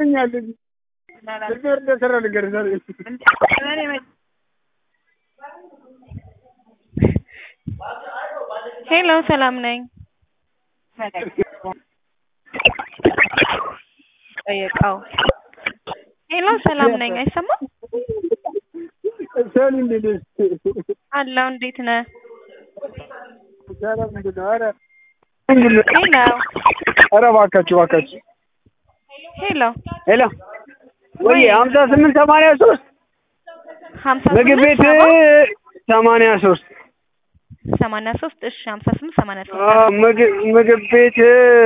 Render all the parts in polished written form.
ያመኛል ልጅ ተሰራ ነገር ዛሬ ሄሎ ሰላም ነኝ ጠየቀው ሄሎ ሰላም ነኝ አይሰማም ሰላም እንዴት አለው እንዴት ነህ ሰላም እንዴት ነው ሄሎ ኧረ እባካችሁ ሄሎ ሄሎ ወይ 5883 ምግብ ቤት 83 እሺ 5883 ምግብ ቤት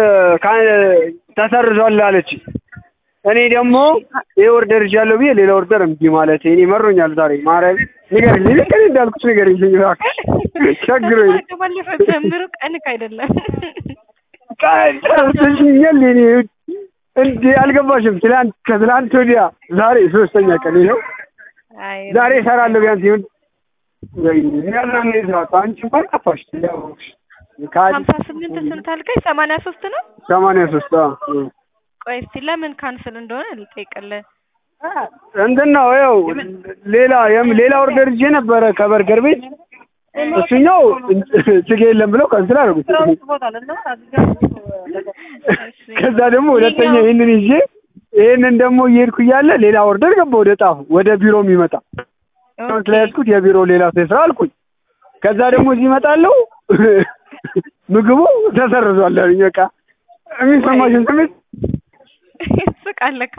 ተሰርዟል አለች። እኔ ደግሞ የኦርደር ይዣለሁ ብዬ ሌላ ኦርደር እምቢ ማለት እኔ መሮኛል ዛሬ ማርያም ንገረኝ ልክ እንዳልኩት ንገረኝ እባክሽ ቸግሮኝ ባለፈው ጀምሮ ቀንክ አይደለም ተሽኛል እኔ እንዴ አልገባሽም ከትላንት ወዲያ ዛሬ ሶስተኛ ቀን ነው ዛሬ እሰራለሁ ቢያንስ ይሁን ያናኔ ዛት አንቺ እንኳን ጠፋሽ ያው 58 ስንት አልከኝ 83 ነው 83 ቆይ እስቲ ለምን ካንስል እንደሆነ ልጠይቅልህ እንትን ነው ያው ሌላ ኦርደር ይዤ ነበረ ከበርገር ቤት እሱኛው ስጋ የለም ብለው ካንስል አደረጉት ከዛ ደግሞ ሁለተኛ ይሄንን ደግሞ እየሄድኩ እያለ ሌላ ኦርደር ገባ ወደ ጣፉ ወደ ቢሮ የሚመጣ ስለያዝኩት የቢሮ ሌላ ስራ አልኩኝ ከዛ ደግሞ እዚህ እመጣለሁ ምግቡ ተሰርዟል አለኝ በቃ የሚሰማሽን ስሜት ስቃለካ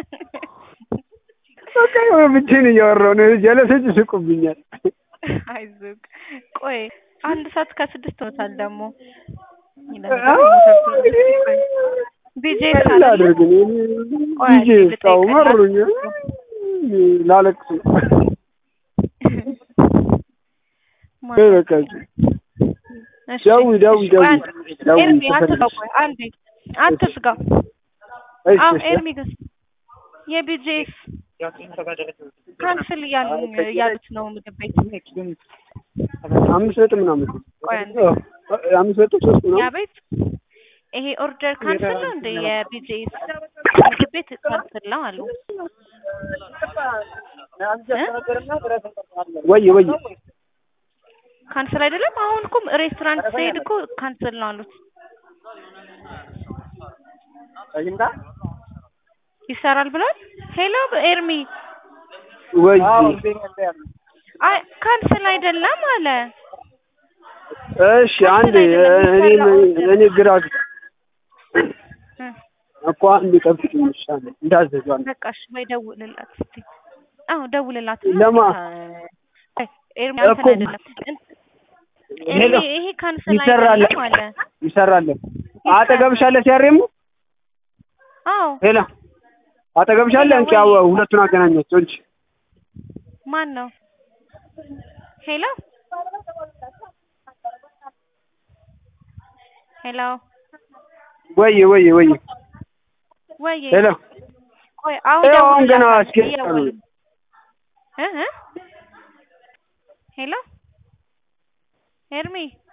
በቃ ብቻዬን እያወራሁ ነው ጀለሶች ይስቁብኛል አይዞህ ቆይ 1 ሰዓት ከ6 ሆኖታል ደግሞ ቢጄ ታው መሩኝ ላለቅስ በቃ ደውይ ኤርሚ አትስጋ ኤርሚስ የቢጄስ ካንስል እያሉት ነው ምግብ ቤት 5 ምናምን 5.3 ነው ያ ቤት ይሄ ኦርደር ካንስል ነው እንደ የቢጄስ ምግብ ቤት ካንስል ነው አሉ ወይ ካንስል አይደለም አሁን እኮ ሬስቶራንት ሲሄድ እኮ ካንስል ነው አሉት ይሰራል ብሏል ሄሎ ኤርሚ ወይ አይ ካንስል አይደለም አለ እሺ አንዴ እኔ ግራ እኮ አንዴ ጠብቂኝ ይሻላል እንዳዘዟል በቃ እሺ ወይ ደውልላት እስቲ ደውልላት ለማ ኤርሚ አንተ አይደለም ይሄ ካንስል አይደለም አለ ይሰራል አጠገብሻለ ሲያሬሙ ሄሎ አጠገብሻለ እንኪ ሁለቱን አገናኛቸው እንጂ ማን ነው ሄሎ ወይ ሄሎ ቆይ አሁን ገና እስኪ ሄሎ ኤርሚ